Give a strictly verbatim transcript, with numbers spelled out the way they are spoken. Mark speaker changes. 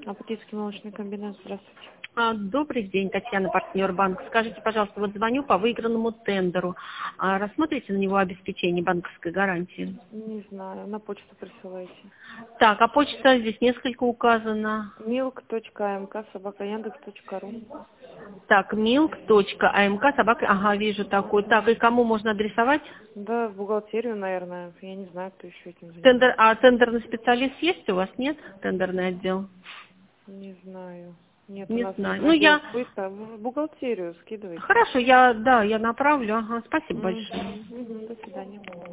Speaker 1: Апатитский молочный комбинат, здравствуйте.
Speaker 2: А, Добрый день, Татьяна, партнер банка. Скажите, пожалуйста, вот звоню по выигранному тендеру. А рассмотрите на него обеспечение банковской гарантии?
Speaker 1: Не знаю, на почту присылайте.
Speaker 2: Так, а почта здесь несколько указано.
Speaker 1: милк точка амк собака яндекс точка ру.
Speaker 2: Так, milk.амк, собака, ага, вижу такой. Так, и кому можно адресовать?
Speaker 1: Да, в бухгалтерию, наверное. Я не знаю, кто еще этим
Speaker 2: Тендер,
Speaker 1: занимается.
Speaker 2: а тендерный специалист есть у вас, нет? Тендерный отдел?
Speaker 1: Не знаю. Нет, у
Speaker 2: Не
Speaker 1: нас
Speaker 2: знаю. Ну,
Speaker 1: отдел
Speaker 2: я...
Speaker 1: сбыта. В бухгалтерию скидывайте.
Speaker 2: Хорошо, я, да, я направлю. Ага, спасибо
Speaker 1: Мгм,
Speaker 2: большое.
Speaker 1: мгм, до свидания.